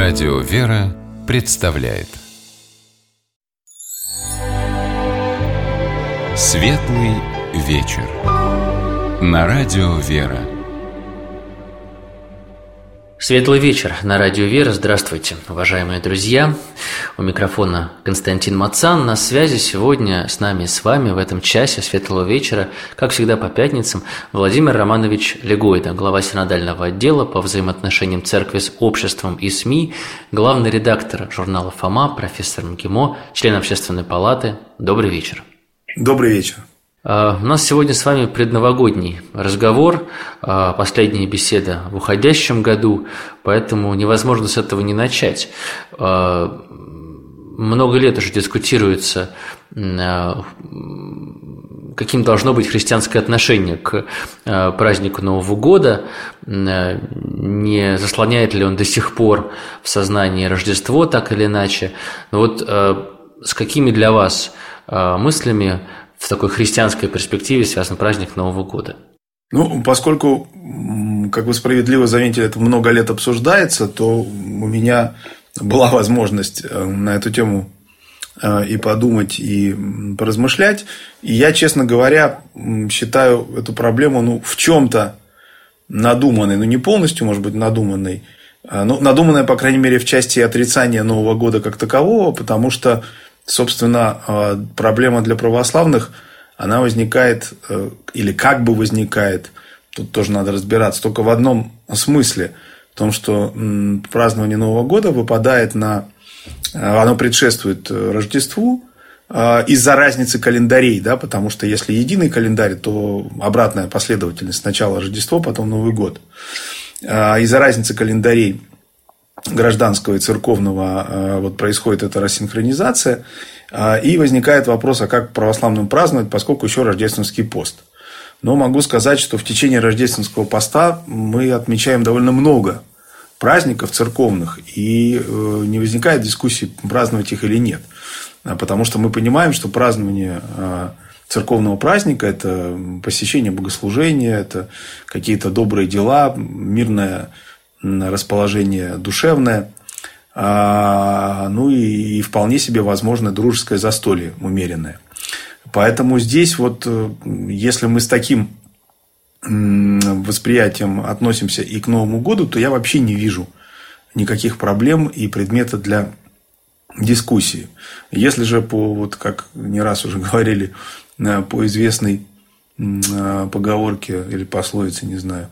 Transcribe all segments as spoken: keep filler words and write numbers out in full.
Радио «Вера» представляет Светлый вечер на Радио «Вера». Светлый вечер на Радио «Вера». Здравствуйте, уважаемые друзья. У микрофона Константин Мацан. На связи сегодня с нами, с вами в этом часе Светлого вечера, как всегда по пятницам, Владимир Романович Легойда, глава синодального отдела по взаимоотношениям церкви с обществом и СМИ, главный редактор журнала «Фома», профессор МГИМО, член Общественной палаты. Добрый вечер. Добрый вечер. У нас сегодня с вами предновогодний разговор, последняя беседа в уходящем году, поэтому невозможно с этого не начать. Много лет уже дискутируется, каким должно быть христианское отношение к празднику Нового года, не заслоняет ли он до сих пор в сознании Рождество так или иначе. Но вот с какими для вас мыслями в такой христианской перспективе связан праздник Нового года? Ну, поскольку, как вы справедливо заметили, это много лет обсуждается, то у меня была возможность на эту тему и подумать, и поразмышлять. И я, честно говоря, считаю эту проблему ну, в чем-то надуманной, ну не полностью, может быть, надуманной, но надуманной, по крайней мере, в части отрицания Нового года как такового, потому что собственно, проблема для православных, она возникает, или как бы возникает, тут тоже надо разбираться, только в одном смысле, в том, что празднование Нового года выпадает на, оно предшествует Рождеству из-за разницы календарей, да, потому что если единый календарь, то обратная последовательность, сначала Рождество, потом Новый год. Из-за разницы календарей гражданского и церковного вот происходит эта рассинхронизация, и возникает вопрос, а как православным праздновать, поскольку еще рождественский пост. Но могу сказать, что в течение рождественского поста мы отмечаем довольно много праздников церковных, и не возникает дискуссии, праздновать их или нет. Потому что мы понимаем, что празднование церковного праздника – это посещение богослужения, это какие-то добрые дела, мирное расположение душевное, ну и вполне себе возможно дружеское застолье умеренное. Поэтому здесь вот, если мы с таким восприятием относимся и к Новому году, то я вообще не вижу никаких проблем и предмета для дискуссии. Если же по, вот как не раз уже говорили, по известной поговорке или пословице, не знаю,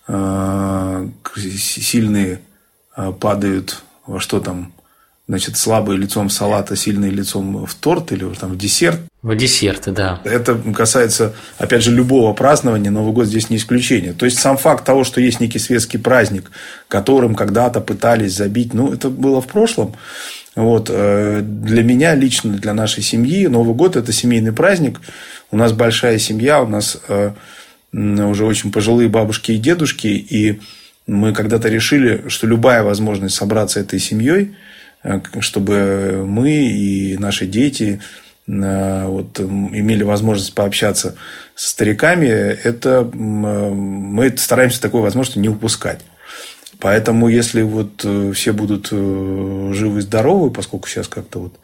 сильные падают во что там, значит, слабые лицом в салат, а сильные лицом в торт или там в десерт. В десерты, да. Это касается, опять же, любого празднования, Новый год здесь не исключение. То есть, сам факт того, что есть некий светский праздник, которым когда-то пытались забить, ну, это было в прошлом. Вот. Для меня лично, для нашей семьи Новый год – это семейный праздник. У нас большая семья, у нас уже очень пожилые бабушки и дедушки, и мы когда-то решили, что любая возможность собраться этой семьей, чтобы мы и наши дети вот, имели возможность пообщаться со стариками, это, мы стараемся такой возможности не упускать. Поэтому, если вот все будут живы и здоровы, поскольку сейчас как-то вот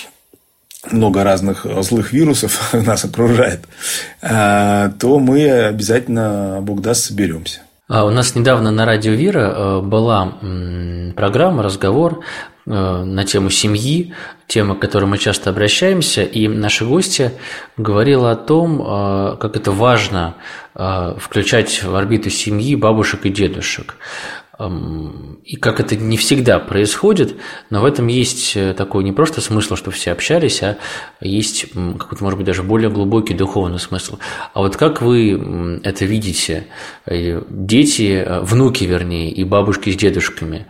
много разных злых вирусов нас окружает, то мы обязательно, Бог даст, соберемся. У нас недавно на Радио «Вера» была программа, разговор на тему семьи, тема, к которой мы часто обращаемся, и наша гостья говорила о том, как это важно включать в орбиту семьи бабушек и дедушек. И как это не всегда происходит, но в этом есть такой не просто смысл, что все общались, а есть какой-то, может быть, даже более глубокий духовный смысл. А вот как вы это видите, дети, внуки, вернее, и бабушки с дедушками,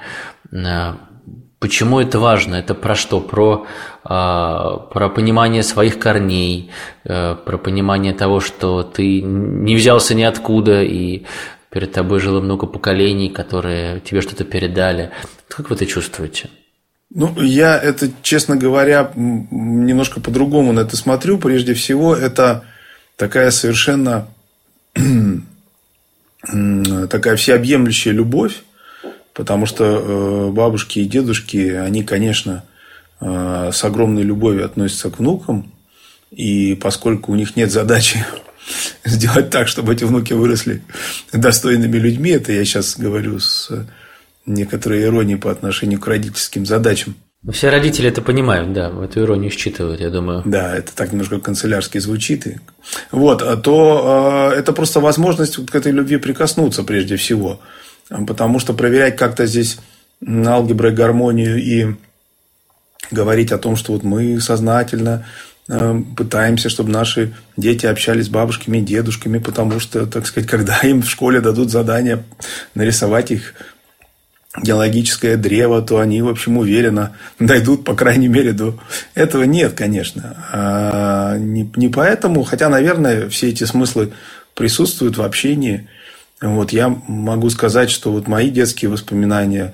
почему это важно? Это про что? Про, про понимание своих корней, про понимание того, что ты не взялся ниоткуда, и перед тобой жило много поколений, которые тебе что-то передали. Как вы это чувствуете? Ну, я это, честно говоря, немножко по-другому на это смотрю. Прежде всего, это такая совершенно такая всеобъемлющая любовь, потому что бабушки и дедушки, они, конечно, с огромной любовью относятся к внукам, и поскольку у них нет задачи сделать так, чтобы эти внуки выросли достойными людьми, это я сейчас говорю с некоторой иронией по отношению к родительским задачам. Все родители это понимают, да, эту иронию считывают, я думаю. Да, это так немножко канцелярски звучит. Вот, то это просто возможность к этой любви прикоснуться прежде всего. Потому что проверять как-то здесь алгеброй, гармонию и говорить о том, что вот мы сознательно пытаемся, чтобы наши дети общались с бабушками и дедушками, потому что, так сказать, когда им в школе дадут задание нарисовать их геологическое древо, то они, в общем, уверенно дойдут, по крайней мере, до этого. Нет, конечно. А не, не поэтому, хотя, наверное, все эти смыслы присутствуют в общении. Вот я могу сказать, что вот мои детские воспоминания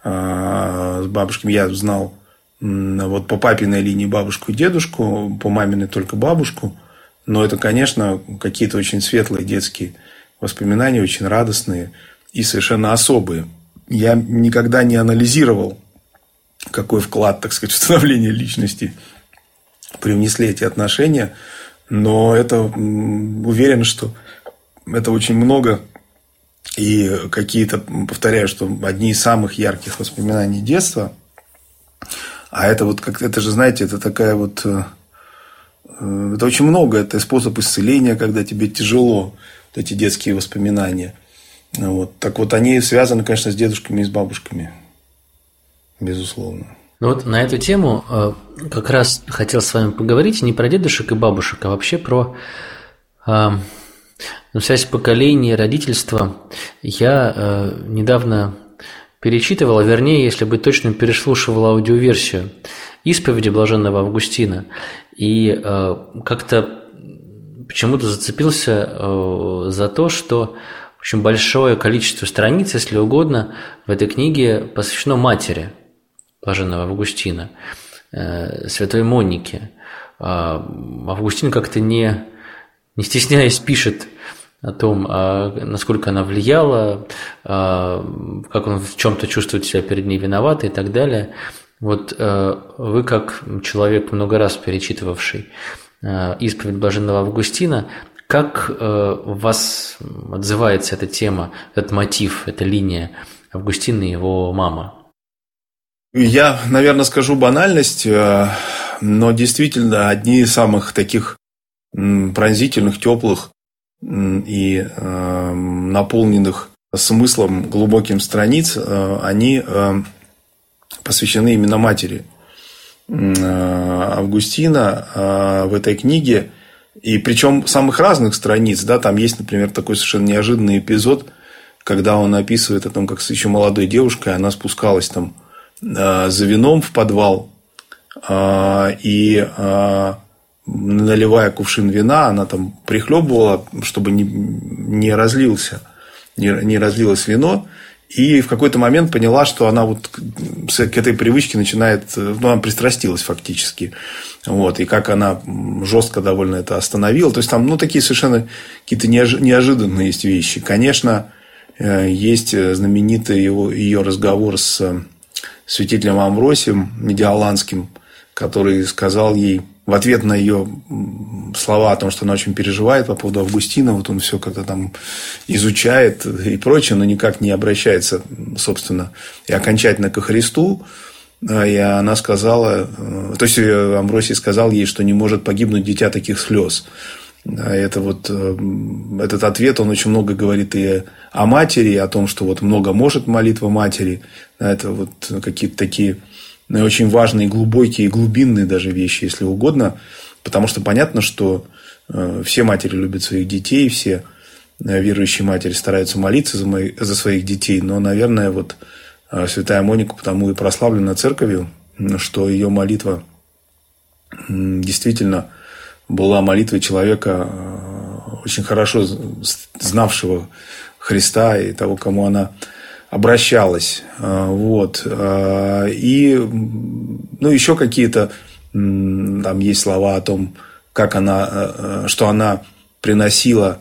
а, с бабушками я знал вот по папиной линии бабушку и дедушку, по маминой только бабушку. Но это, конечно, какие-то очень светлые детские воспоминания, очень радостные и совершенно особые. Я никогда не анализировал, какой вклад, так сказать, в становление личности привнесли эти отношения. Но это, уверен, что это очень много. И какие-то, повторяю, что одни из самых ярких воспоминаний детства. А это вот, как это же, знаете, это такая вот... Это очень много. Это способ исцеления, когда тебе тяжело, вот эти детские воспоминания. Вот. Так вот, они связаны, конечно, с дедушками и с бабушками. Безусловно. Ну вот на эту тему как раз хотел с вами поговорить не про дедушек и бабушек, а вообще про э, ну, связь поколений, родительства. Я э, недавно перечитывал, а вернее, если быть точным, переслушивал аудиоверсию исповеди Блаженного Августина. И э, как-то почему-то зацепился э, за то, что очень большое количество страниц, если угодно, в этой книге посвящено матери Блаженного Августина, э, святой Монике. Э, Августин как-то не, не стесняясь пишет о том, э, насколько она влияла, э, как он в чем-то чувствует себя перед ней виноватой и так далее. Вот э, вы, как человек, много раз перечитывавший э, исповедь Блаженного Августина, как э, у вас отзывается эта тема, этот мотив, эта линия Августина и его мама? Я, наверное, скажу банальность, но действительно одни из самых таких пронзительных, теплых и наполненных смыслом глубоким страниц, они посвящены именно матери Августина в этой книге. И причем самых разных страниц, да, там есть, например, такой совершенно неожиданный эпизод, когда он описывает о том, как с еще молодой девушкой она спускалась там э, за вином в подвал, э, и э, наливая кувшин вина, она там прихлебывала, чтобы не, не разлился, не, не разлилось вино. И в какой-то момент поняла, что она вот к этой привычке начинает, ну, она пристрастилась фактически. Вот, и как она жестко довольно это остановила. То есть, там, ну, такие совершенно какие-то неожиданные есть вещи. Конечно, есть знаменитый его, ее разговор с святителем Амвросием Медиаланским, который сказал ей в ответ на ее слова о том, что она очень переживает по поводу Августина, вот он все как-то там изучает и прочее, но никак не обращается, собственно, и окончательно ко Христу. И она сказала, то есть Амвросий сказал ей, что не может погибнуть дитя таких слез. Это вот, этот ответ, он очень много говорит и о матери, и о том, что вот много может молитва матери. Это вот какие-то такие очень важные, глубокие, глубинные даже вещи, если угодно. Потому что понятно, что все матери любят своих детей, все верующие матери стараются молиться за, мои, за своих детей. Но, наверное, вот святая Моника потому и прославлена церковью, что ее молитва действительно была молитвой человека, очень хорошо знавшего Христа и того, к кому она обращалась. Вот. И, ну, еще какие-то там есть слова о том, как она, что она приносила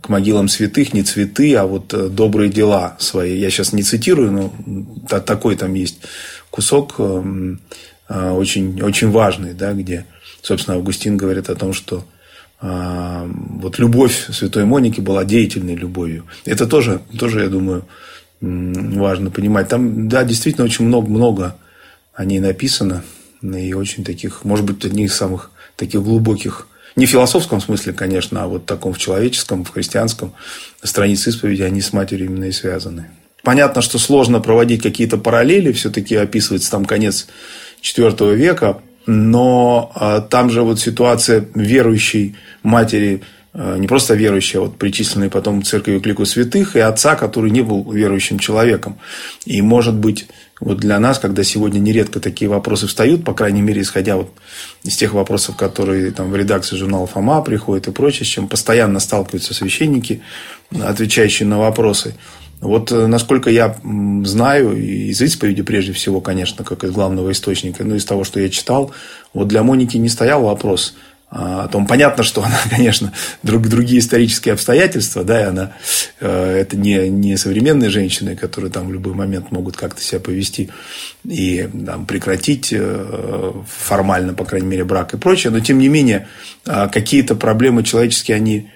к могилам святых не цветы, а вот добрые дела свои. Я сейчас не цитирую, но такой там есть кусок очень, очень важный, да, где, собственно, Августин говорит о том, что вот любовь святой Моники была деятельной любовью. Это тоже, тоже, я думаю, важно понимать. Там, да, действительно, очень много-много о ней написано. И очень таких, может быть, одних из самых таких глубоких, не в философском смысле, конечно, а вот в таком в человеческом, в христианском, страницы исповеди, они с матерью именно и связаны. Понятно, что сложно проводить какие-то параллели, все-таки описывается там конец четвёртого века, но там же вот ситуация верующей матери, не просто верующей, а вот причисленной потом к церкви к лику святых, и отца, который не был верующим человеком. И, может быть, вот для нас, когда сегодня нередко такие вопросы встают, по крайней мере, исходя вот из тех вопросов, которые там в редакции журнала «Фома» приходят и прочее, с чем постоянно сталкиваются священники, отвечающие на вопросы. Вот насколько я знаю, из исповеди прежде всего, конечно, как из главного источника, но из того, что я читал, вот для Моники не стоял вопрос о том, понятно, что она, конечно, друг, другие исторические обстоятельства, да, и она, э, это не, не современные женщины, которые там в любой момент могут как-то себя повести и там, прекратить э, формально, по крайней мере, брак и прочее, но тем не менее э, какие-то проблемы человеческие, они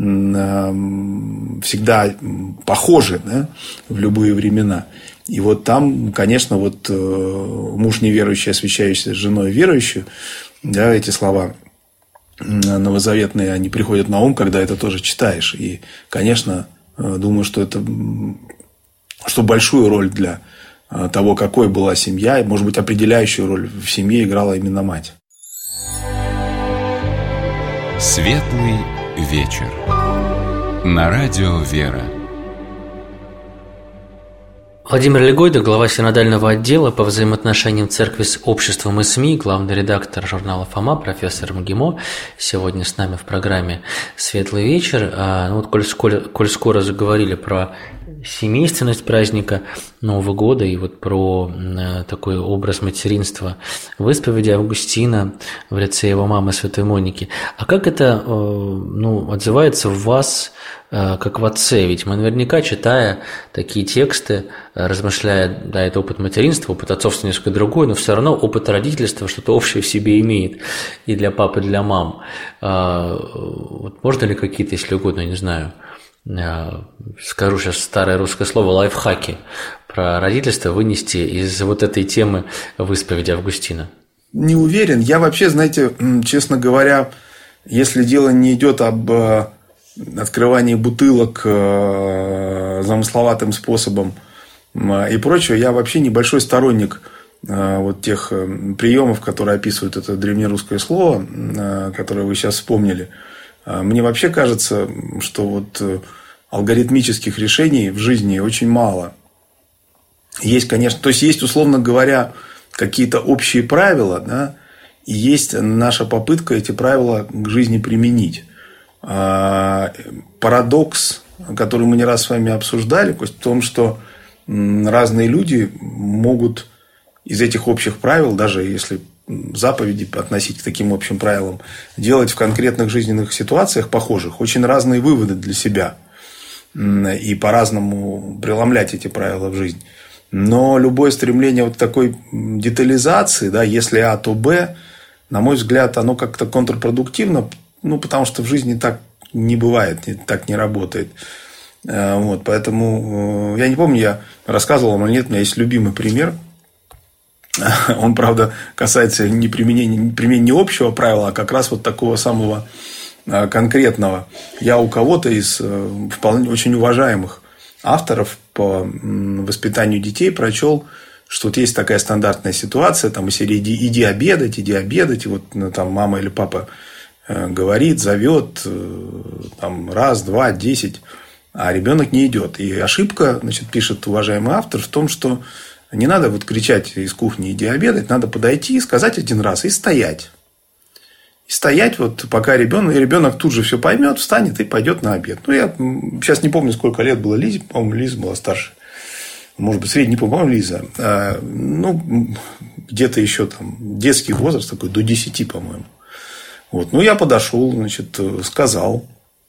всегда похожи, да, в любые времена. И вот там, конечно, вот муж неверующий, освящающийся с женой верующую, да, эти слова новозаветные, они приходят на ум, когда это тоже читаешь. И, конечно, думаю, что это что большую роль для того, какой была семья, и, может быть, определяющую роль в семье играла именно мать. Светлый вечер. На радио «Вера». Владимир Легойда, глава синодального отдела по взаимоотношениям церкви с обществом и СМИ, главный редактор журнала «Фома», профессор МГИМО, сегодня с нами в программе «Светлый вечер». Ну вот, коль, коль, коль скоро заговорили про семейственность праздника Нового года и вот про такой образ материнства в исповеди Августина в лице его мамы Святой Моники. А как это, ну, отзывается в вас как в отце? Ведь мы наверняка, читая такие тексты, размышляя, да, это опыт материнства, опыт отцовства несколько другой, но все равно опыт родительства что-то общее в себе имеет и для пап, и для мам. Вот можно ли какие-то, если угодно, не знаю, скажу сейчас старое русское слово, лайфхаки про родительство вынести из вот этой темы в исповеди Августина? Не уверен. Я вообще, знаете, честно говоря, если дело не идет об открывании бутылок замысловатым способом и прочего, я вообще небольшой сторонник вот тех приемов, которые описывают это древнерусское слово, которое вы сейчас вспомнили. Мне вообще кажется, что вот алгоритмических решений в жизни очень мало. Есть, конечно, то есть есть, условно говоря, какие-то общие правила, да, и есть наша попытка эти правила к жизни применить. Парадокс, который мы не раз с вами обсуждали, в том, что разные люди могут из этих общих правил, даже если заповеди относить к таким общим правилам, делать в конкретных жизненных ситуациях похожих очень разные выводы для себя и по-разному преломлять эти правила в жизнь. Но любое стремление вот такой детализации, да, если А, то Б, на мой взгляд, оно как-то контрпродуктивно, ну, потому что в жизни так не бывает, так не работает. Вот, поэтому я не помню, я рассказывал вам или нет, у меня есть любимый пример. Он, правда, касается не применения, не применения общего правила, а как раз вот такого самого конкретного. Я у кого-то из вполне очень уважаемых авторов по воспитанию детей прочел, что вот есть такая стандартная ситуация, там, из серии «иди, иди обедать, иди обедать», и вот там мама или папа говорит, зовет, там, раз, два, десять, а ребенок не идет. И ошибка, значит, пишет уважаемый автор, в том, что не надо вот кричать из кухни «иди обедать», надо подойти, сказать один раз и стоять. И стоять, вот, пока ребенок, и ребенок тут же все поймет, встанет и пойдет на обед. Ну, я сейчас не помню, сколько лет было Лизе, по-моему, Лиза была старше. Может быть, средний, не помню, по-моему, Лиза. А, ну, где-то еще там детский возраст такой, до десяти, по-моему. Вот. Ну, я подошел, значит, сказал.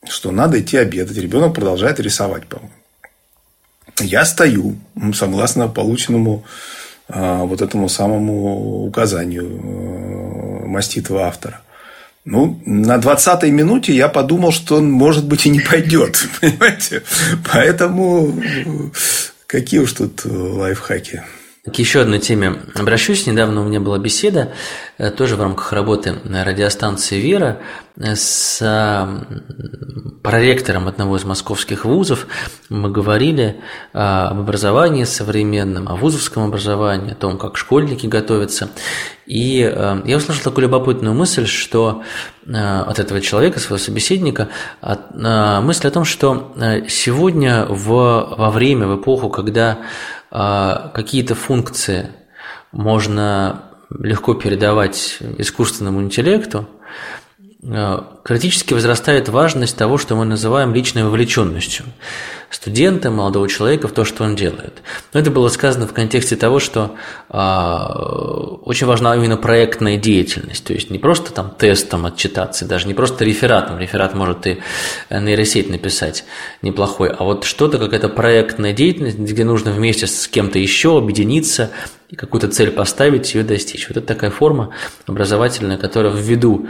что надо идти обедать. Ребенок продолжает рисовать, по-моему. Я стою, согласно полученному вот этому самому указанию маститого автора. Ну, на двадцатой минуте я подумал, что он, может быть, и не пойдет. Понимаете? Поэтому какие уж тут лайфхаки. К еще одной теме обращусь. Недавно у меня была беседа, тоже в рамках работы на радиостанции «Вера», с проректором одного из московских вузов. Мы говорили об образовании современном, о вузовском образовании, о том, как школьники готовятся. И я услышал такую любопытную мысль, что от этого человека, своего собеседника, мысль о том, что сегодня в, во время, в эпоху, когда какие-то функции можно легко передавать искусственному интеллекту, критически возрастает важность того, что мы называем личной вовлеченностью студента, молодого человека в то, что он делает. Но это было сказано в контексте того, что э, очень важна именно проектная деятельность, то есть не просто там тестом отчитаться, даже не просто рефератом, реферат может и нейросеть написать неплохой, а вот что-то, какая-то проектная деятельность, где нужно вместе с кем-то еще объединиться и какую-то цель поставить, ее достичь. Вот это такая форма образовательная, которая ввиду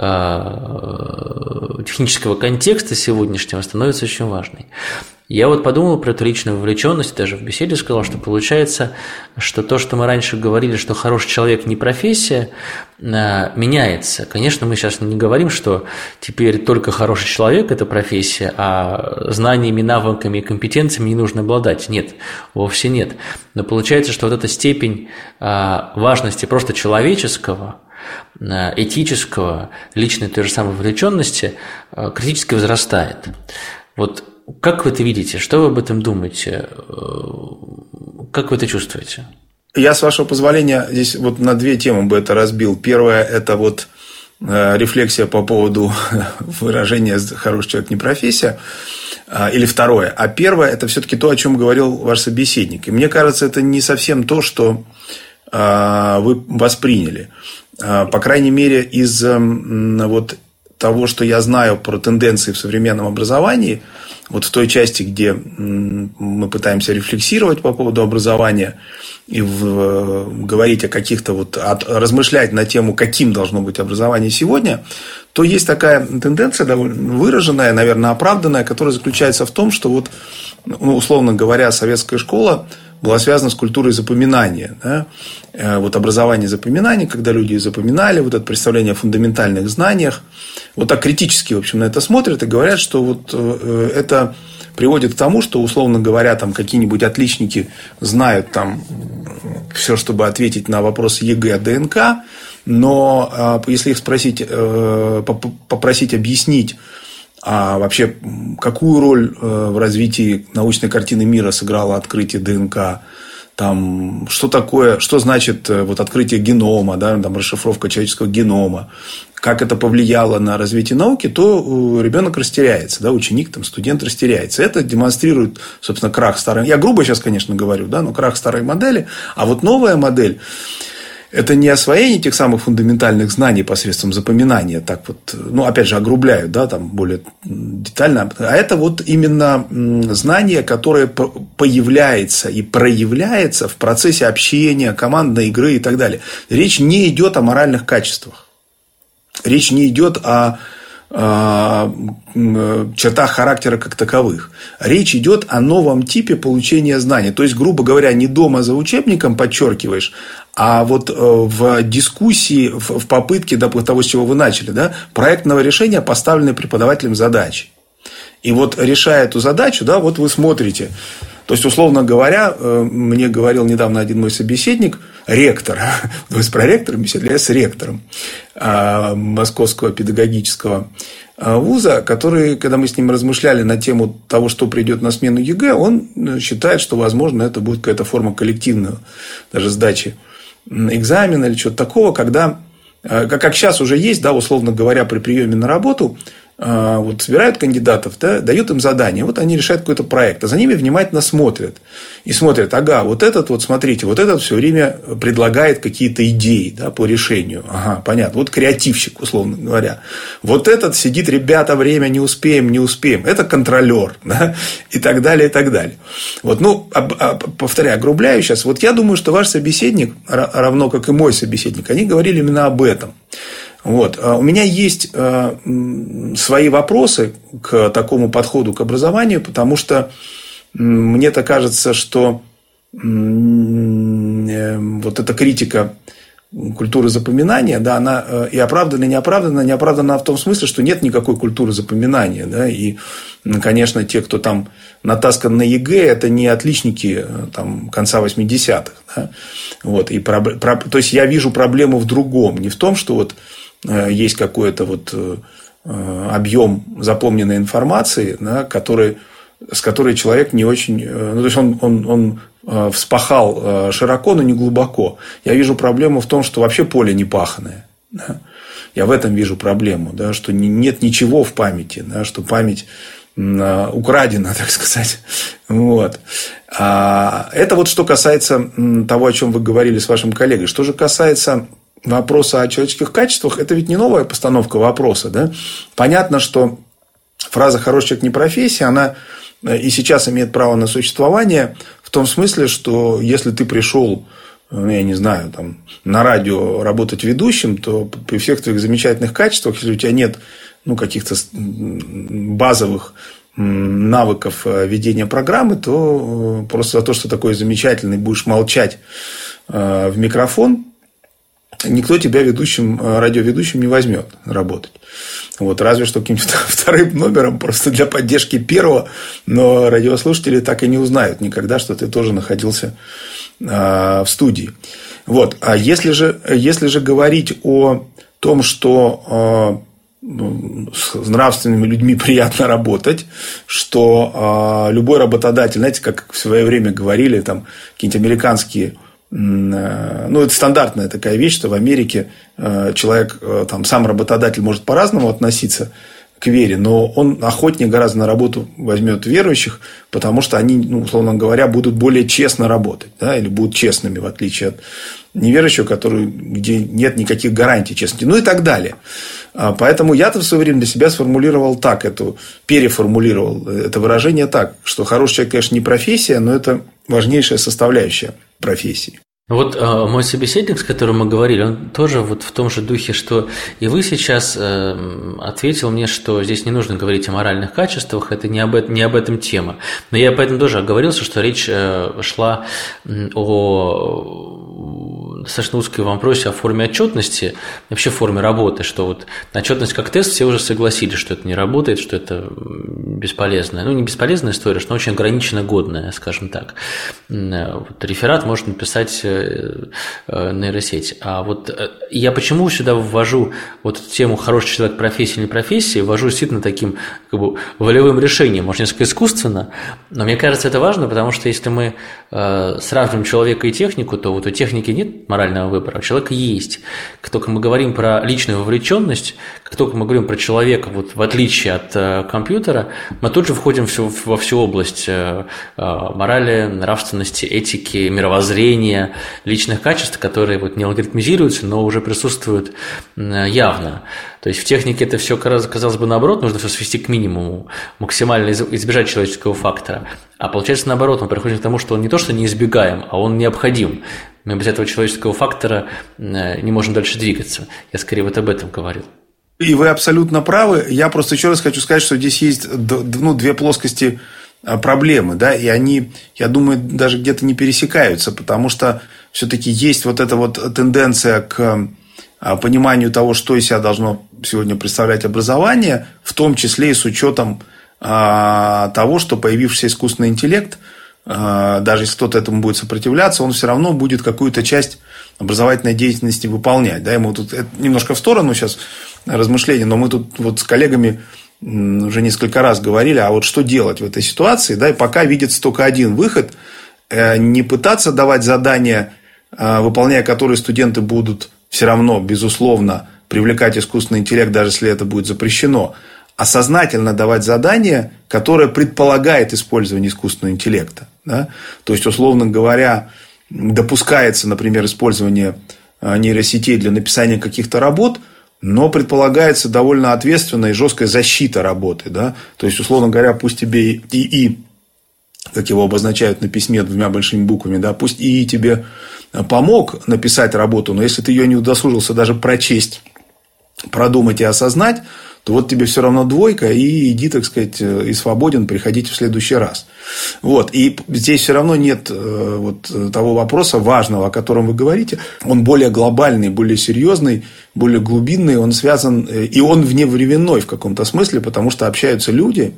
э, технического контекста сегодняшнего становится очень важной. Я вот подумал про эту личную вовлеченность, даже в беседе сказал, что получается, что то, что мы раньше говорили, что хороший человек не профессия, меняется. Конечно, мы сейчас не говорим, что теперь только хороший человек – это профессия, а знаниями, навыками и компетенциями не нужно обладать. Нет, вовсе нет. Но получается, что вот эта степень важности просто человеческого, этического, личной той же самой вовлеченности критически возрастает. Вот как вы это видите? Что вы об этом думаете? Как вы это чувствуете? Я, с вашего позволения, здесь вот на две темы бы это разбил. Первое – это вот рефлексия по поводу выражения «хороший человек не профессия». Или второе. А первое – это все-таки то, о чем говорил ваш собеседник. И мне кажется, это не совсем то, что вы восприняли. По крайней мере, из вот того, что я знаю про тенденции в современном образовании, вот в той части, где мы пытаемся рефлексировать по поводу образования и в, говорить о каких-то вот, от, размышлять на тему, каким должно быть образование сегодня, то есть такая тенденция довольно выраженная, наверное, оправданная, которая заключается в том, что вот, ну, условно говоря, советская школа была связана с культурой запоминания. Да? Вот образование запоминания, когда люди запоминали, вот это представление о фундаментальных знаниях. Вот так критически, в общем, на это смотрят и говорят, что вот это приводит к тому, что, условно говоря, там какие-нибудь отличники знают там все, чтобы ответить на вопросы ЕГЭ, ДНК, но если их спросить, попросить объяснить, а вообще, какую роль в развитии научной картины мира сыграло открытие ДНК? Там, что такое, что значит вот, открытие генома, да, там, расшифровка человеческого генома? Как это повлияло на развитие науки, то ребенок растеряется, да, ученик, там, студент растеряется. Это демонстрирует, собственно, крах старой... Я грубо сейчас, конечно, говорю, да, но крах старой модели. А вот новая модель – это не освоение тех самых фундаментальных знаний посредством запоминания, так вот, ну, опять же, огрубляют, да, там более детально, а это вот именно знание, которое появляется и проявляется в процессе общения, командной игры и так далее. Речь не идет о моральных качествах. Речь не идет о чертах характера как таковых. Речь идет о новом типе получения знаний. То есть, грубо говоря, не дома за учебником подчеркиваешь, а вот в дискуссии, в попытке того, с чего вы начали, да, проектного решения, поставленной преподавателем задачи. И вот, решая эту задачу, да, вот вы смотрите. То есть, условно говоря, мне говорил недавно один мой собеседник, ректор, то есть про ректора беседовали, я с ректором Московского педагогического вуза, который, когда мы с ним размышляли на тему того, что придет на смену ЕГЭ, он считает, что, возможно, это будет какая-то форма коллективной даже сдачи экзамена или чего-то такого, когда, как сейчас уже есть, да, условно говоря, при приеме на работу, вот собирают кандидатов, да, дают им задание, вот они решают какой-то проект, а за ними внимательно смотрят. И смотрят, ага, вот этот, вот смотрите, вот этот все время предлагает какие-то идеи, да, по решению. Ага, понятно. Вот креативщик, условно говоря. Вот этот сидит, ребята, время, не успеем, не успеем. Это контролер, да, и так далее, и так далее. Вот, ну, повторяю, огрубляю сейчас. Вот я думаю, что ваш собеседник, равно как и мой собеседник, они говорили именно об этом. Вот. У меня есть свои вопросы к такому подходу к образованию, потому что мне-то кажется, что вот эта критика культуры запоминания, да, она и оправдана, и не оправдана. Не оправдана в том смысле, что нет никакой культуры запоминания. Да, и, конечно, те, кто там натаскан на ЕГЭ, это не отличники там, конца восьмидесятых. Да, вот, и про, про, то есть, я вижу проблему в другом. Не в том, что вот есть какой-то вот объем запомненной информации, да, который, с которой человек не очень... Ну, то есть, он, он, он вспахал широко, но не глубоко. Я вижу проблему в том, что вообще поле не паханое. Да. Я в этом вижу проблему, да, что нет ничего в памяти, да, что память украдена, так сказать. Вот. А это вот что касается того, о чем вы говорили с вашим коллегой. Что же касается вопроса о человеческих качествах, это ведь не новая постановка вопроса. Да? Понятно, что фраза «хороший человек не профессия», она и сейчас имеет право на существование в том смысле, что если ты пришел, я не знаю, там, на радио работать ведущим, то при всех твоих замечательных качествах, если у тебя нет ну, каких-то базовых навыков ведения программы, то просто за то, что такой замечательный будешь молчать в микрофон, никто тебя ведущим, радиоведущим не возьмет работать. Вот, разве что каким-нибудь вторым номером просто для поддержки первого, но радиослушатели так и не узнают никогда, что ты тоже находился в студии. Вот. А если же, если же говорить о том, что с нравственными людьми приятно работать, что любой работодатель, знаете, как в свое время говорили там какие-нибудь американские... Ну, это стандартная такая вещь, что в Америке человек, там, сам работодатель может по-разному относиться к вере, но он охотнее гораздо на работу возьмет верующих, потому что они, ну, условно говоря, будут более честно работать, да, или будут честными, в отличие от неверующего, который, где нет никаких гарантий честности, ну и так далее. Поэтому я-то в свое время для себя сформулировал так, эту, переформулировал это выражение так, что хороший человек, конечно, не профессия, но это важнейшая составляющая профессии. Вот э, мой собеседник, с которым мы говорили, он тоже вот в том же духе, что и вы сейчас э, ответил мне, что здесь не нужно говорить о моральных качествах, это не об, не об этом тема. Но я поэтому тоже оговорился, что речь э, шла о достаточно узком вопросе о форме отчетности, вообще форме работы, что вот отчетность как тест, все уже согласились, что это не работает, что это бесполезная, ну не бесполезная история, что очень ограниченно годная, скажем так. Вот реферат может написать нейросеть. А вот я почему сюда ввожу вот эту тему «хороший человек, профессия, не профессия», ввожу действительно таким как бы волевым решением, может, несколько искусственно, но мне кажется, это важно, потому что если мы сравниваем человека и технику, то вот у техники нет морального выбора, а у человека есть. Как только мы говорим про личную вовлеченность, как только мы говорим про человека, вот в отличие от компьютера, мы тут же входим во всю область морали, нравственности, этики, мировоззрения, личных качеств, которые вот не алгоритмизируются, но уже присутствуют явно. То есть в технике это все, казалось бы, наоборот, нужно все свести к минимуму, максимально избежать человеческого фактора. А получается наоборот, мы приходим к тому, что он не то, что неизбегаем, а он необходим. Мы без этого человеческого фактора не можем дальше двигаться. Я скорее вот об этом говорил. И вы абсолютно правы. Я просто еще раз хочу сказать, что здесь есть ну, две плоскости проблемы, да, и они, я думаю, даже где-то не пересекаются, потому что все-таки есть вот эта вот тенденция к пониманию того, что из себя должно сегодня представлять образование, в том числе и с учетом того, что появившийся искусственный интеллект, даже если кто-то этому будет сопротивляться, он все равно будет какую-то часть образовательной деятельности выполнять. Да, ему тут немножко в сторону сейчас размышления, но мы тут вот с коллегами уже несколько раз говорили, а вот что делать в этой ситуации, да, и пока видится только один выход, не пытаться давать задания, выполняя которые студенты будут все равно, безусловно, привлекать искусственный интеллект, даже если это будет запрещено, осознательно давать задание, которое предполагает использование искусственного интеллекта. Да? То есть, условно говоря, допускается, например, использование нейросетей для написания каких-то работ, но предполагается довольно ответственная и жесткая защита работы. Да? То есть, условно говоря, пусть тебе ИИ, как его обозначают на письме двумя большими буквами, да, пусть ИИ тебе помог написать работу, но если ты ее не удосужился даже прочесть, продумать и осознать, то вот тебе все равно двойка, и иди, так сказать, и свободен, приходите в следующий раз. Вот. И здесь все равно нет вот того вопроса важного, о котором вы говорите. Он более глобальный, более серьезный, более глубинный, он связан, и он вневременной в каком-то смысле, потому что общаются люди,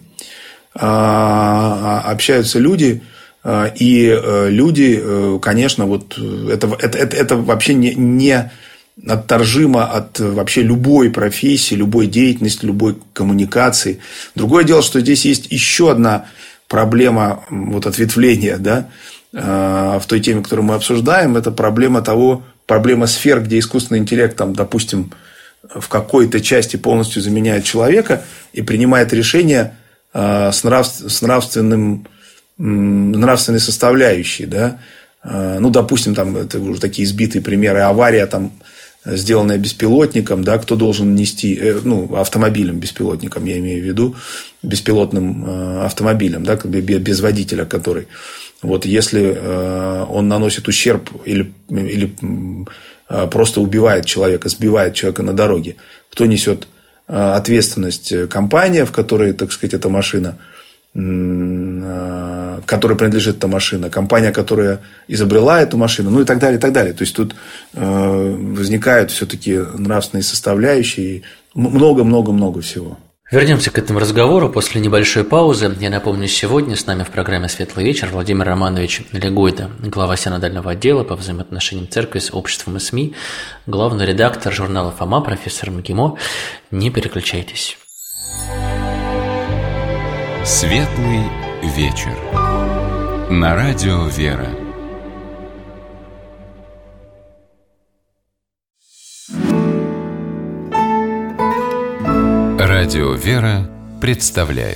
общаются люди, и люди, конечно, вот это, это, это, это вообще не, не отторжимо от вообще любой профессии, любой деятельности, любой коммуникации. Другое дело, что здесь есть еще одна проблема вот, ответвления, да, в той теме, которую мы обсуждаем. Это проблема того, проблема сфер, где искусственный интеллект, там, допустим, в какой-то части полностью заменяет человека и принимает решения с, нрав, с нравственным, нравственной составляющей. Да. Ну, допустим, там, это уже такие избитые примеры, авария, там, сделанная беспилотником, да, кто должен нести, ну, автомобилем, беспилотником, я имею в виду, беспилотным автомобилем, да, без водителя, который, вот, если он наносит ущерб или, или просто убивает человека, сбивает человека на дороге, кто несет ответственность? Компания, в которой, так сказать, эта машина, которой принадлежит эта машина, компания, которая изобрела эту машину, ну и так далее, и так далее. То есть, тут возникают все-таки нравственные составляющие, много-много-много всего. Вернемся к этому разговору после небольшой паузы. Я напомню, сегодня с нами в программе «Светлый вечер» Владимир Романович Легойда, глава синодального отдела по взаимоотношениям церкви с обществом и СМИ, главный редактор журнала «Фома», профессор МГИМО. Не переключайтесь. Светлый вечер. На радио «Вера». Радио «Вера» представляет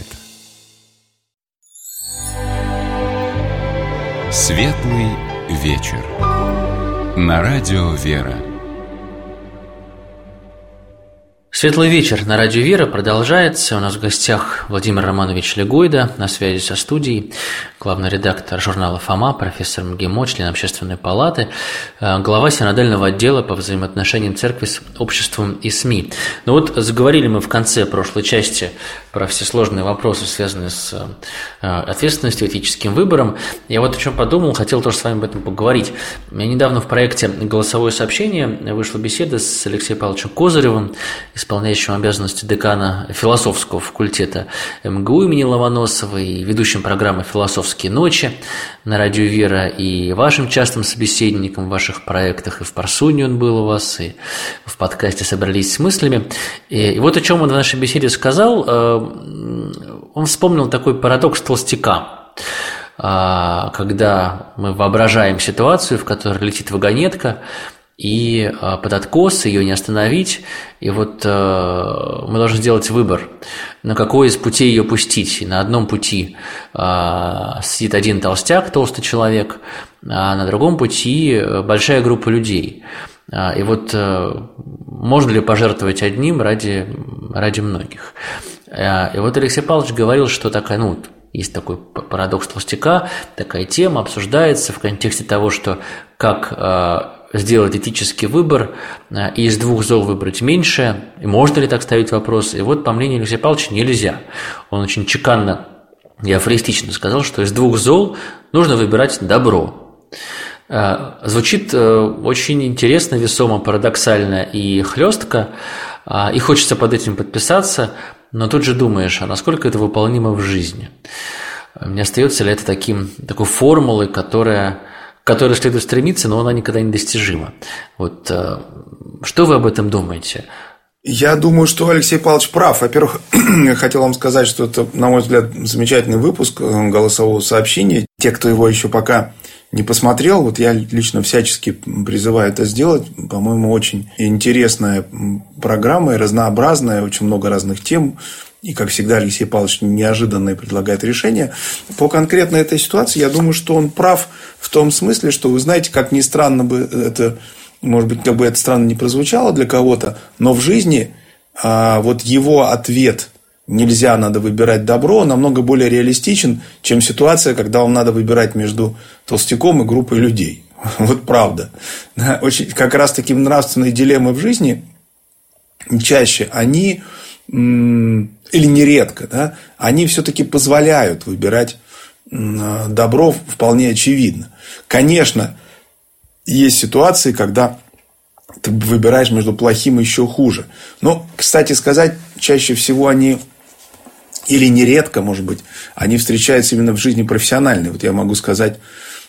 Светлый вечер. На радио «Вера». Светлый вечер на радио «Вера» продолжается. У нас в гостях Владимир Романович Легойда, на связи со студией, главный редактор журнала «Фома», профессор МГИМО, член Общественной палаты, глава синодального отдела по взаимоотношениям церкви с обществом и СМИ. Ну вот заговорили мы в конце прошлой части про все сложные вопросы, связанные с ответственностью, этическим выбором. Я вот о чем подумал, хотел тоже с вами об этом поговорить. У меня недавно в проекте «Голосовое сообщение» вышла беседа с Алексеем Павловичем Козыревым, исполняющим обязанности декана философского факультета МГУ имени Ломоносова и ведущим программы «Философские ночи» на радио «Вера», и вашим частым собеседником в ваших проектах. И в Парсуне он был у вас, и в подкасте «Собрались с мыслями». И, и вот о чем он в нашей беседе сказал. Он вспомнил такой парадокс толстяка, когда мы воображаем ситуацию, в которой летит вагонетка, и под откос ее не остановить, и вот э, мы должны сделать выбор, на какой из путей ее пустить. И на одном пути э, сидит один толстяк, толстый человек, а на другом пути большая группа людей. И вот э, можно ли пожертвовать одним ради, ради многих? И вот Алексей Павлович говорил, что такая, ну, есть такой парадокс толстяка, такая тема обсуждается в контексте того, что как э, сделать этический выбор и из двух зол выбрать меньше, и можно ли так ставить вопрос. И вот, по мнению Алексея Павловича, нельзя. Он очень чеканно и афористично сказал, что из двух зол нужно выбирать добро. Звучит очень интересно, весомо, парадоксально и хлестко, и хочется под этим подписаться, но тут же думаешь, а насколько это выполнимо в жизни? Не остается ли это таким, такой формулой, которая... к которой следует стремиться, но она никогда не достижима. Вот что вы об этом думаете? Я думаю, что Алексей Павлович прав. Во-первых, я хотел вам сказать, что это, на мой взгляд, замечательный выпуск голосового сообщения. Те, кто его еще пока не посмотрел, вот я лично всячески призываю это сделать. По-моему, очень интересная программа и разнообразная, очень много разных тем И, как всегда, Алексей Павлович неожиданно предлагает решение. По конкретно этой ситуации, я думаю, что он прав в том смысле, что, вы знаете, как ни странно бы это, может быть, как бы это странно не прозвучало для кого-то, но в жизни а, вот его ответ «нельзя, надо выбирать добро» намного более реалистичен, чем ситуация, когда вам надо выбирать между толстяком и группой людей. Вот правда. Очень, как раз такие нравственные дилеммы в жизни чаще, они, или нередко, да, они все-таки позволяют выбирать добро вполне очевидно. Конечно, есть ситуации, когда ты выбираешь между плохим и еще хуже. Но, кстати сказать, чаще всего они, или нередко, может быть, они встречаются именно в жизни профессиональной. Вот я могу сказать,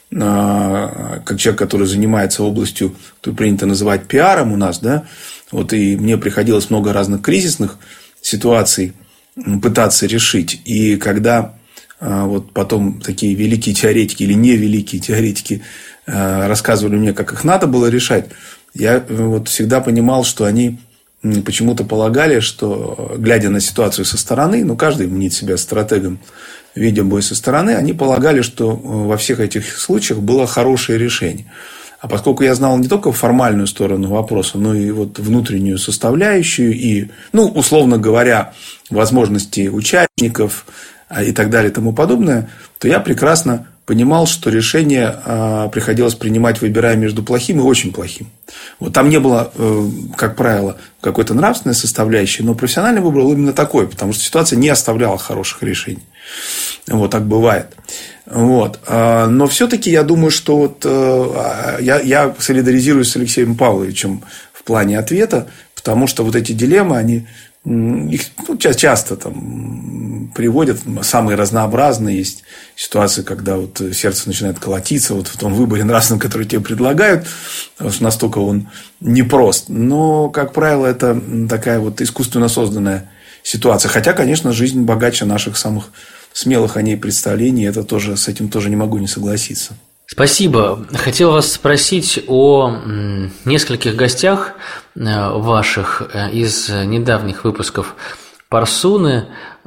как человек, который занимается областью, которую принято называть пиаром у нас, да, вот и мне приходилось много разных кризисных ситуаций пытаться решить. И когда вот потом такие великие теоретики или невеликие теоретики рассказывали мне, как их надо было решать, я вот всегда понимал, что они почему-то полагали, что, глядя на ситуацию со стороны, ну, каждый мнит себя стратегом, видя бой со стороны, они полагали, что во всех этих случаях было хорошее решение. А поскольку я знал не только формальную сторону вопроса, но и вот внутреннюю составляющую, и, ну, условно говоря, возможности участников и так далее и тому подобное, то я прекрасно понимал, что решение приходилось принимать, выбирая между плохим и очень плохим. Вот там не было, как правило, какой-то нравственной составляющей, но профессиональный выбор был именно такой, потому что ситуация не оставляла хороших решений. Вот так бывает. Вот. Но все-таки я думаю, что вот я, я солидаризируюсь с Алексеем Павловичем в плане ответа, потому что вот эти дилеммы, они их ну, часто там приводят, самые разнообразные. Есть ситуации, когда вот сердце начинает колотиться вот в том выборе нравственном, который тебе предлагают, потому что настолько он непрост. Но, как правило, это такая вот искусственно созданная ситуация. Хотя, конечно, жизнь богаче наших самых смелых о ней представлений. Это тоже, с этим тоже не могу не согласиться. Спасибо. Хотел вас спросить о нескольких гостях ваших из недавних выпусков «Парсуны».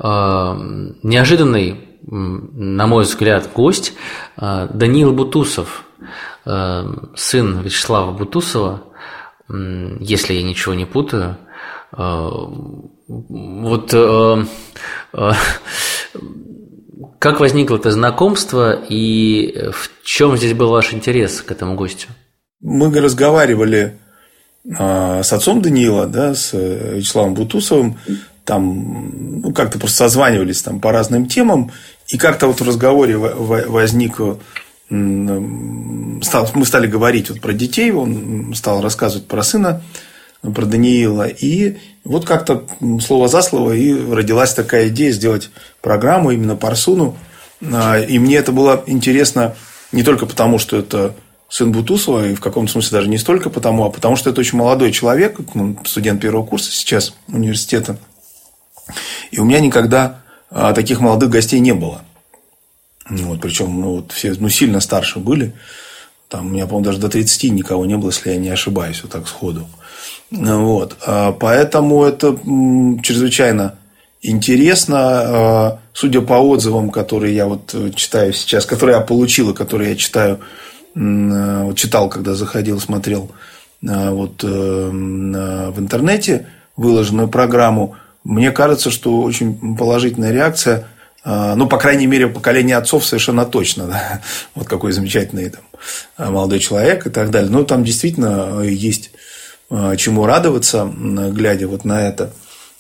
Неожиданный, на мой взгляд, гость Даниил Бутусов, сын Вячеслава Бутусова, если я ничего не путаю. Вот как возникло это знакомство и в чем здесь был ваш интерес к этому гостю? Мы разговаривали с отцом Даниила, да, с Вячеславом Бутусовым, там, ну, как-то просто созванивались там по разным темам, и как-то вот в разговоре возник, мы стали говорить вот про детей, он стал рассказывать про сына, про Даниила, и вот как-то слово за слово и родилась такая идея сделать программу именно «Парсуну», и мне это было интересно не только потому, что это сын Бутусова, и в каком-то смысле даже не столько потому, а потому что это очень молодой человек, он студент первого курса сейчас университета, и у меня никогда таких молодых гостей не было. Вот, причем ну, вот все ну, сильно старше были, там, у меня, по-моему, даже до тридцати никого не было, если я не ошибаюсь, вот так сходу. Вот. Поэтому это чрезвычайно интересно. Судя по отзывам, которые я вот читаю сейчас, которые я получил и которые я читаю, читал, когда заходил, смотрел вот в интернете выложенную программу, мне кажется, что очень положительная реакция. Ну, по крайней мере, поколение отцов совершенно точно. Да? Вот какой замечательный там молодой человек и так далее. Но там действительно есть чему радоваться, глядя вот на это.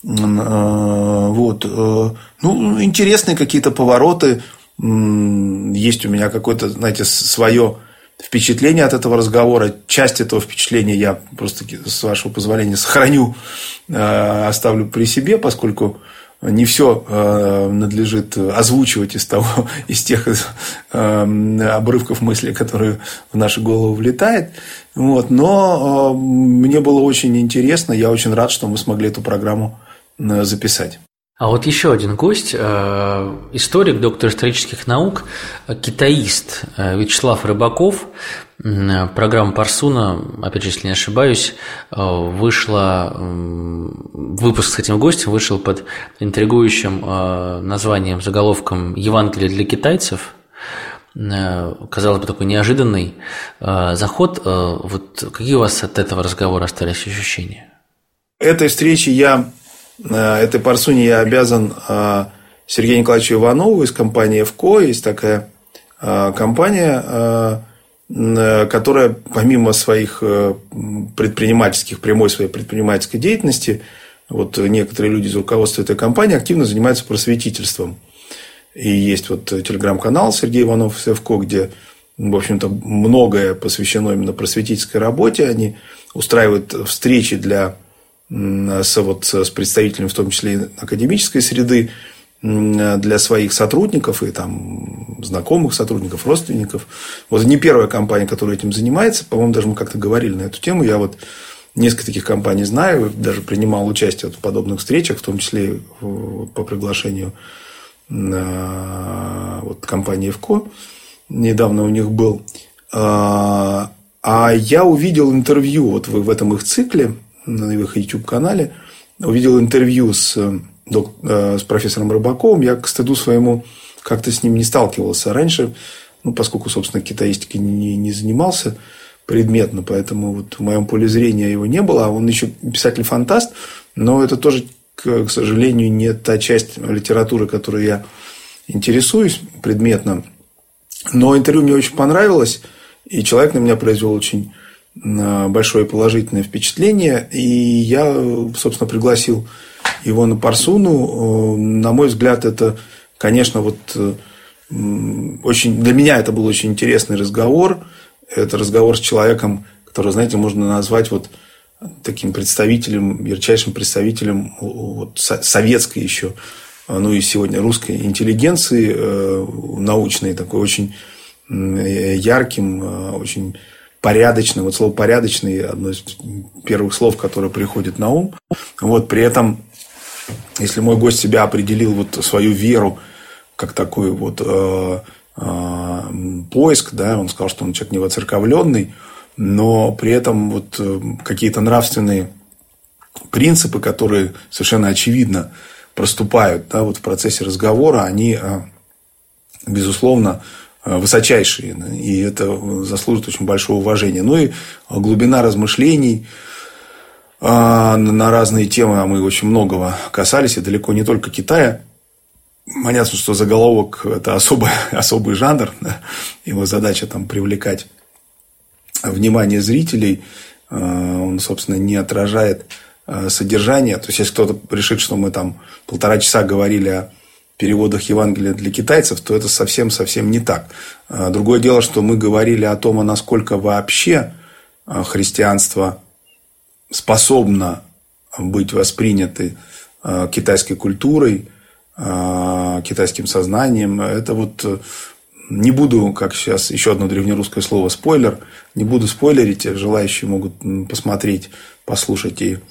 Вот. Ну, интересные какие-то повороты. Есть у меня какое-то, знаете, свое впечатление от этого разговора. Часть этого впечатления я просто, с вашего позволения, сохраню, оставлю при себе, поскольку не все надлежит озвучивать из того, из тех обрывков мыслей, которые в нашу голову влетают. Вот. Но мне было очень интересно. Я очень рад, что мы смогли эту программу записать. А вот еще один гость, историк, доктор исторических наук, китаист Вячеслав Рыбаков. программа Парсуна, опять же, если не ошибаюсь, вышла, выпуск с этим гостем вышел под интригующим названием, заголовком «Евангелие для китайцев». Казалось бы, такой неожиданный заход. Вот какие у вас от этого разговора остались ощущения? Этой встрече я, этой Парсуне я обязан Сергею Николаевичу Иванову из компании ЭФКО. Есть такая компания, которая помимо своих предпринимательских, прямой своей предпринимательской деятельности, вот некоторые люди из руководства этой компании активно занимаются просветительством. И есть вот телеграм-канал Сергей Иванов из ЭФКО, где, в общем-то, многое посвящено именно просветительской работе. Они устраивают встречи для, с, вот, с представителями, в том числе и академической среды, для своих сотрудников и там, знакомых сотрудников, родственников. Вот не первая компания, которая этим занимается. По-моему, даже мы как-то говорили на эту тему. Я вот несколько таких компаний знаю, даже принимал участие в подобных встречах, в том числе по приглашению вот, компании ЭФКО. Недавно у них был. А я увидел интервью вот в этом их цикле, на их YouTube-канале, увидел интервью с, с профессором Рыбаковым. Я, к стыду своему, как-то с ним не сталкивался раньше, ну, поскольку, собственно, китаистикой не, не занимался предметно, поэтому вот в моем поле зрения его не было. Он еще писатель-фантаст, но это тоже, к сожалению, не та часть литературы, которой я интересуюсь предметно. Но интервью мне очень понравилось, и человек на меня произвел очень большое положительное впечатление. И я, собственно, пригласил его на Парсуну. На мой взгляд, это, конечно, вот очень, для меня это был очень интересный разговор. Это разговор с человеком, которого, знаете, можно назвать вот таким представителем, ярчайшим представителем вот советской еще, ну и сегодня русской интеллигенции, научной, такой очень ярким, очень порядочным. Вот слово «порядочный» – одно из первых слов, которое приходит на ум. Вот, при этом, если мой гость себя определил вот свою веру как такой вот э, э, поиск, да, он сказал, что он человек невоцерковленный, но при этом вот какие-то нравственные принципы, которые совершенно очевидно проступают, да, вот в процессе разговора, они, безусловно, высочайшие, и это заслужит очень большого уважения. Ну и глубина размышлений на разные темы, а мы очень многого касались, и далеко не только Китая. Понятно, что заголовок – это особый, особый жанр, да? Его задача там привлекать внимание зрителей, он, собственно, не отражает содержание. То есть, если кто-то решит, что мы там полтора часа говорили о переводах Евангелия для китайцев, то это совсем-совсем не так. Другое дело, что мы говорили о том, а насколько вообще христианство способно быть воспринято китайской культурой, китайским сознанием. Это вот не буду, как сейчас еще одно древнерусское слово, спойлер, не буду спойлерить, желающие могут посмотреть, послушать и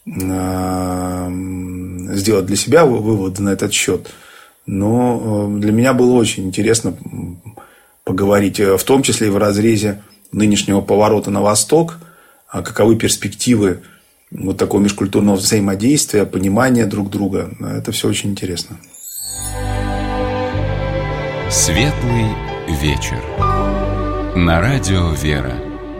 сделать для себя выводы на этот счет. Но для меня было очень интересно поговорить, в том числе и в разрезе нынешнего поворота на восток, каковы перспективы вот такого межкультурного взаимодействия, понимания друг друга. Это все очень интересно. Светлый вечер. На радио «Вера».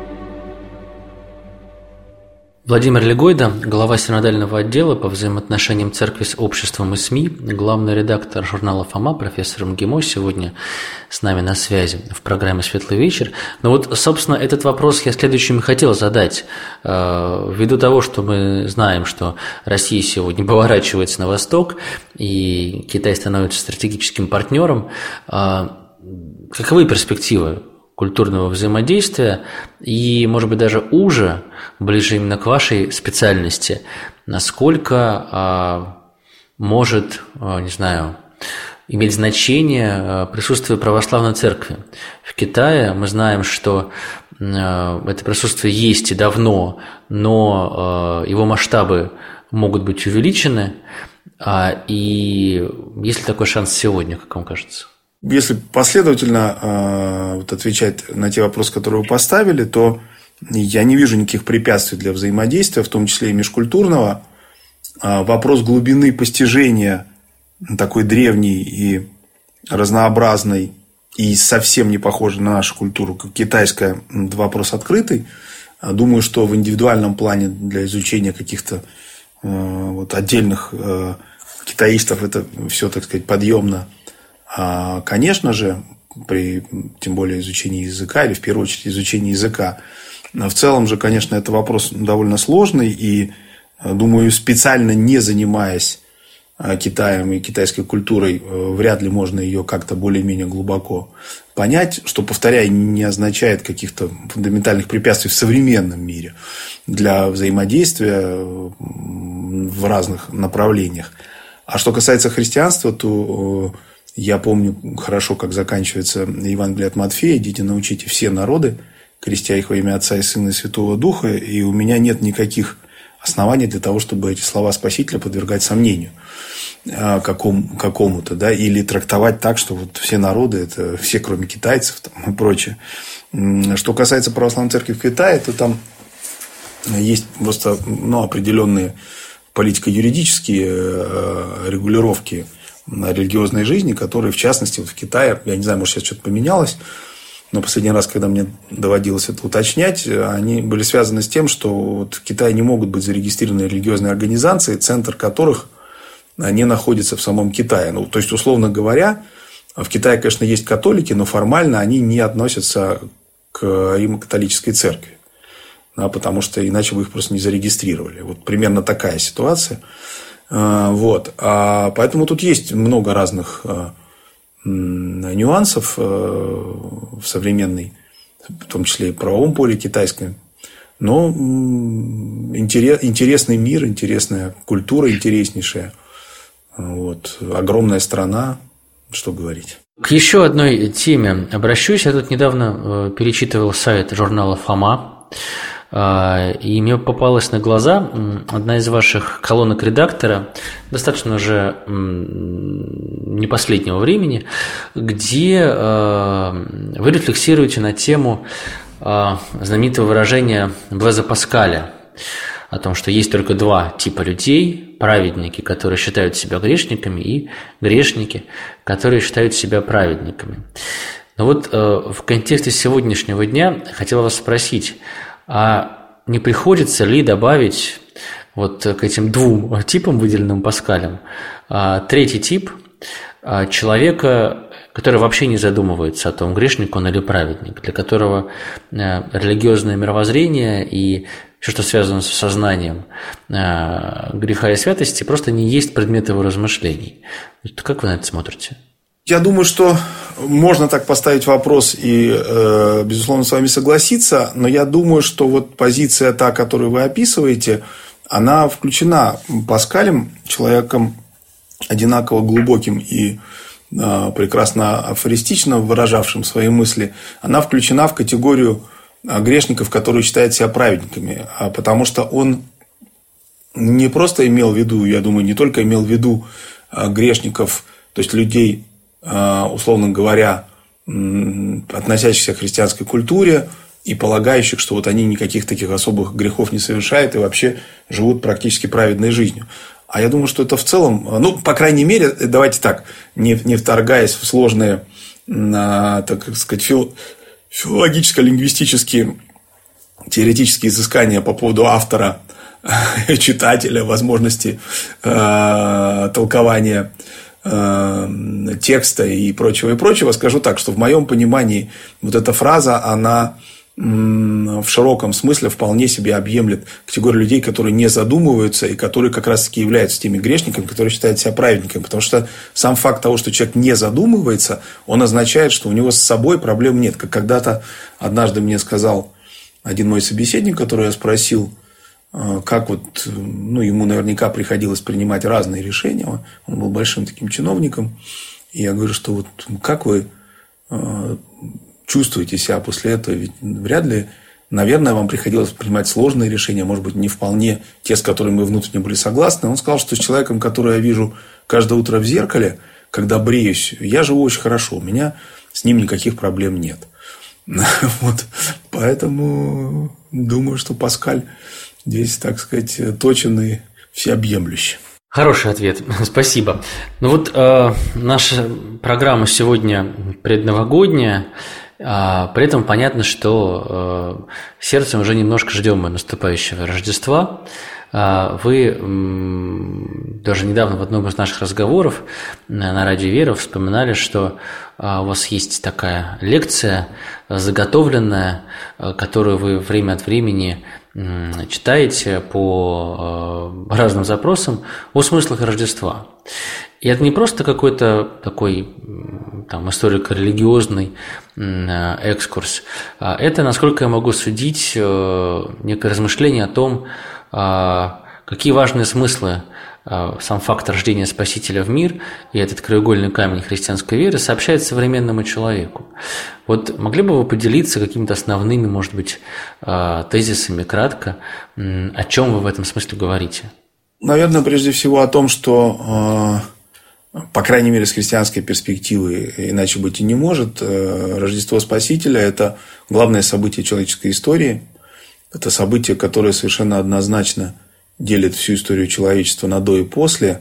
Владимир Легойда, глава синодального отдела по взаимоотношениям церкви с обществом и СМИ, главный редактор журнала «Фома», профессор МГИМО, сегодня с нами на связи в программе «Светлый вечер». Но вот, собственно, этот вопрос я следующим и хотел задать. Ввиду того, что мы знаем, что Россия сегодня поворачивается на восток, и Китай становится стратегическим партнером, каковы перспективы культурного взаимодействия и, может быть, даже уже, ближе именно к вашей специальности, насколько а, может, а, не знаю, иметь значение а, присутствие православной церкви в Китае? Мы знаем, что а, это присутствие есть и давно, но а, его масштабы могут быть увеличены. А, и есть ли такой шанс сегодня, как вам кажется? Если последовательно вот, отвечать на те вопросы, которые вы поставили, то я не вижу никаких препятствий для взаимодействия, в том числе и межкультурного. Вопрос глубины постижения такой древней и разнообразной и совсем не похожей на нашу культуру, как китайская, вопрос открытый. Думаю, что в индивидуальном плане для изучения каких-то вот, отдельных китаистов это все, так сказать, подъемно. Конечно же, при тем более изучении языка или в первую очередь изучении языка. В целом же, конечно, это вопрос довольно сложный, и, думаю, специально не занимаясь Китаем и китайской культурой, вряд ли можно ее как-то более-менее глубоко понять, что, повторяю, не означает каких-то фундаментальных препятствий в современном мире для взаимодействия в разных направлениях. А что касается христианства, то я помню хорошо, как заканчивается Евангелие от Матфея: «Идите, научите все народы, крестя их во имя Отца и Сына и Святого Духа». И у меня нет никаких оснований для того, чтобы эти слова Спасителя подвергать сомнению какому, какому-то, да, или трактовать так, что вот все народы, это все, кроме китайцев там, и прочее. Что касается православной церкви в Китае, то там есть просто ну, определенные политико-юридические регулировки религиозной жизни, которые, в частности, вот в Китае, я не знаю, может, сейчас что-то поменялось, но последний раз, когда мне доводилось это уточнять, они были связаны с тем, что вот в Китае не могут быть зарегистрированы религиозные организации, центр которых не находится в самом Китае. Ну, то есть, условно говоря, в Китае, конечно, есть католики, но формально они не относятся к Римо-католической церкви. Да, потому что иначе бы их просто не зарегистрировали. Вот примерно такая ситуация. Вот. А поэтому тут есть много разных нюансов в современной, в том числе и правовом поле китайском. Но интересный мир, интересная культура, интереснейшая. Вот. Огромная страна, что говорить. К еще одной теме обращусь. Я тут недавно перечитывал сайт журнала «Фома», и мне попалась на глаза одна из ваших колонок редактора, достаточно уже не последнего времени, где вы рефлексируете на тему знаменитого выражения Блеза Паскаля о том, что есть только два типа людей: праведники, которые считают себя грешниками, и грешники, которые считают себя праведниками. Но вот в контексте сегодняшнего дня хотел вас спросить, а не приходится ли добавить вот к этим двум типам, выделенным Паскалем, третий тип человека, который вообще не задумывается о том, грешник он или праведник, для которого религиозное мировоззрение и все, что связано с сознанием греха и святости, просто не есть предмет его размышлений. Как вы на это смотрите? Я думаю, что можно так поставить вопрос и, безусловно, с вами согласиться, но я думаю, что вот позиция та, которую вы описываете, она включена Паскалем, человеком одинаково глубоким и прекрасно афористично выражавшим свои мысли, она включена в категорию грешников, которые считают себя праведниками, потому что он не просто имел в виду, я думаю, не только имел в виду грешников, то есть людей, условно говоря, относящихся к христианской культуре и полагающих, что вот они никаких таких особых грехов не совершают и вообще живут практически праведной жизнью. А я думаю, что это в целом, ну, по крайней мере, давайте так, не, не вторгаясь в сложные, так сказать, фил, филологическо-лингвистические теоретические изыскания по поводу автора, читателя, возможности э, толкования текста и прочего, и прочего, скажу так, что в моем понимании вот эта фраза, она в широком смысле вполне себе объемлет категорию людей, которые не задумываются и которые как раз-таки являются теми грешниками, которые считают себя праведниками. Потому что сам факт того, что человек не задумывается, он означает, что у него с собой проблем нет. Как когда-то однажды мне сказал один мой собеседник, который я спросил, как вот, ну, ему наверняка приходилось принимать разные решения. Он был большим таким чиновником. И я говорю, что вот как вы чувствуете себя после этого? Ведь вряд ли, наверное, вам приходилось принимать сложные решения, может быть, не вполне те, с которыми вы внутренне были согласны. Он сказал, что с человеком, которого я вижу каждое утро в зеркале, когда бреюсь, я живу очень хорошо, у меня с ним никаких проблем нет. Вот. Поэтому думаю, что Паскаль здесь, так сказать, точен и всеобъемлющий. Хороший ответ, спасибо. Ну вот э, наша программа сегодня предновогодняя, а при этом понятно, что э, сердцем уже немножко ждем мы наступающего Рождества. Вы даже недавно в одном из наших разговоров на радио Вера вспоминали, что у вас есть такая лекция заготовленная, которую вы время от времени читаете по разным запросам о смыслах Рождества. И это не просто какой-то такой там, историко-религиозный экскурс, это, насколько я могу судить, некое размышление о том, какие важные смыслы сам факт рождения Спасителя в мир и этот краеугольный камень христианской веры сообщает современному человеку. Вот могли бы вы поделиться какими-то основными, может быть, тезисами кратко, о чем вы в этом смысле говорите? Наверное, прежде всего о том, что, по крайней мере, с христианской перспективы, иначе быть и не может, Рождество Спасителя – это главное событие человеческой истории. Это событие, которое совершенно однозначно делит всю историю человечества на до и после.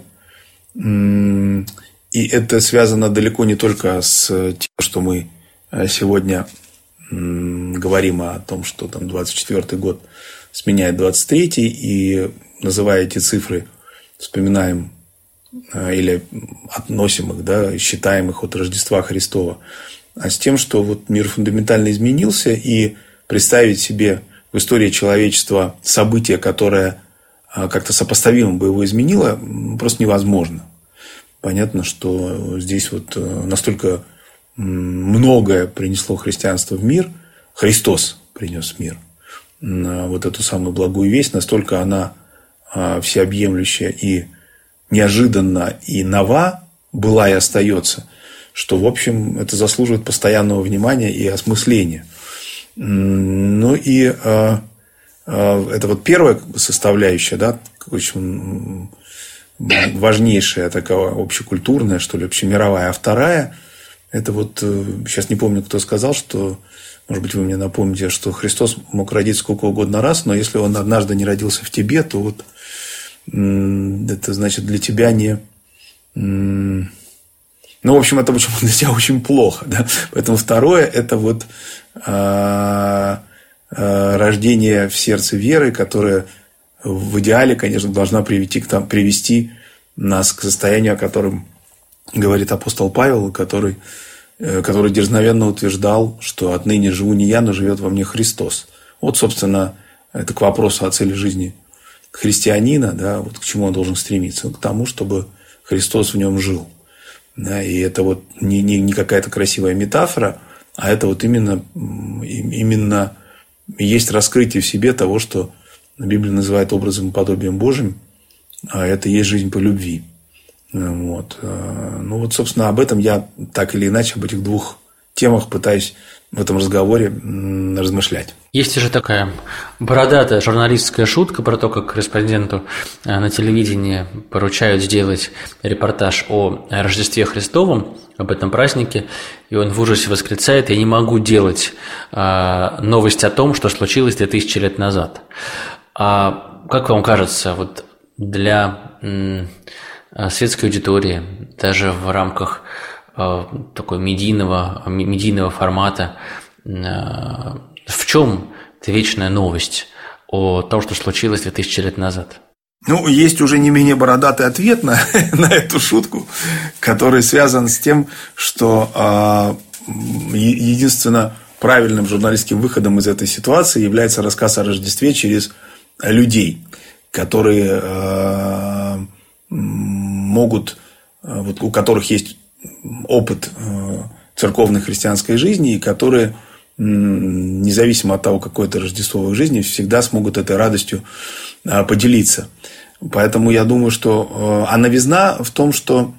И это связано далеко не только с тем, что мы сегодня говорим о том, что там двадцать четвёртый год сменяет двадцать третий, и, называя эти цифры, вспоминаем или относим их, да, считаем их от Рождества Христова, а с тем, что вот мир фундаментально изменился, и представить себе в истории человечества событие, которое как-то сопоставимо бы его изменило, просто невозможно. Понятно, что здесь вот настолько многое принесло христианство в мир, Христос принес в мир вот эту самую благую весть, настолько она всеобъемлющая и неожиданна и нова была и остается, что, в общем, это заслуживает постоянного внимания и осмысления. Ну и э, э, это вот первая составляющая, да, очень важнейшая, такая общекультурная, что ли, общемировая. А вторая, это вот, сейчас не помню, кто сказал, что, может быть, вы мне напомните, что Христос мог родиться сколько угодно раз, но если он однажды не родился в тебе, то вот это значит для тебя не... Ну, в общем, это почему-то для тебя очень плохо. Да? Поэтому второе – это вот э, э, рождение в сердце веры, которая в идеале, конечно, должна привести, к там, привести нас к состоянию, о котором говорит апостол Павел, который, э, который дерзновенно утверждал, что отныне живу не я, но живет во мне Христос. Вот, собственно, это к вопросу о цели жизни христианина, да, вот к чему он должен стремиться, к тому, чтобы Христос в нем жил. Да, и это вот не, не, не какая-то красивая метафора, а это вот именно, именно есть раскрытие в себе того, что Библия называет образом и подобием Божьим, а это есть жизнь по любви. Вот. Ну вот, собственно, об этом я так или иначе, об этих двух темах пытаюсь в этом разговоре размышлять. Есть же такая бородатая журналистская шутка про то, как корреспонденту на телевидении поручают сделать репортаж о Рождестве Христовом, об этом празднике, и он в ужасе восклицает: «Я не могу делать новость о том, что случилось две тысячи лет назад». А как вам кажется, вот для светской аудитории, даже в рамках такой медийного, медийного формата, в чем эта вечная новость о том, что случилось две тысячи лет назад? Ну, есть уже не менее бородатый ответ на, на эту шутку, который связан с тем, что э, единственно правильным журналистским выходом из этой ситуации является рассказ о Рождестве через людей, которые э, могут, вот, у которых есть опыт церковной христианской жизни, и которые, независимо от того, какое это Рождество в их жизни, всегда смогут этой радостью поделиться. Поэтому я думаю, что... А новизна в том, что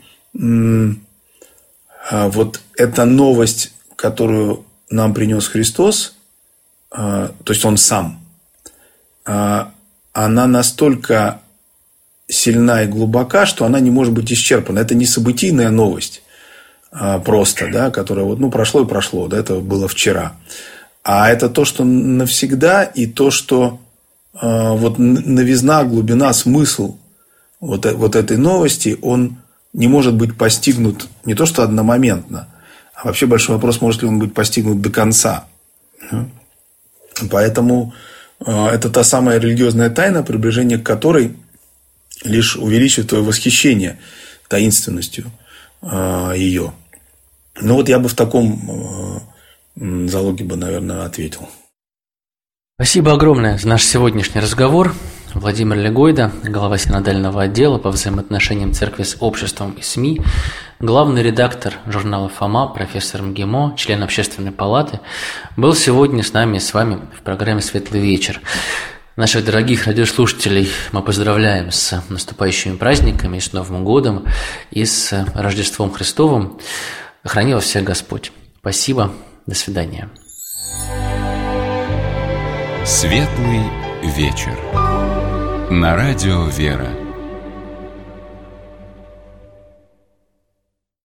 вот эта новость, которую нам принес Христос, то есть Он сам, она настолько сильна и глубока, что она не может быть исчерпана. Это не событийная новость а, просто, да, которая вот, ну, прошло и прошло, да, это было вчера. А это то, что навсегда, и то, что а, вот новизна, глубина, смысл вот, вот этой новости, он не может быть постигнут не то, что одномоментно, а вообще большой вопрос, может ли он быть постигнут до конца. Поэтому а, это та самая религиозная тайна, приближение к которой лишь увеличивает твое восхищение таинственностью э, ее. Ну, вот я бы в таком э, залоге бы, наверное, ответил. Спасибо огромное за наш сегодняшний разговор. Владимир Легойда, глава синодального отдела по взаимоотношениям церкви с обществом и СМИ, главный редактор журнала «Фома», профессор МГИМО, член Общественной палаты, был сегодня с нами и с вами в программе «Светлый вечер». Наших дорогих радиослушателей мы поздравляем с наступающими праздниками, с Новым годом и с Рождеством Христовым. Храни вас всех Господь. Спасибо. До свидания. Светлый вечер. На радио «Вера».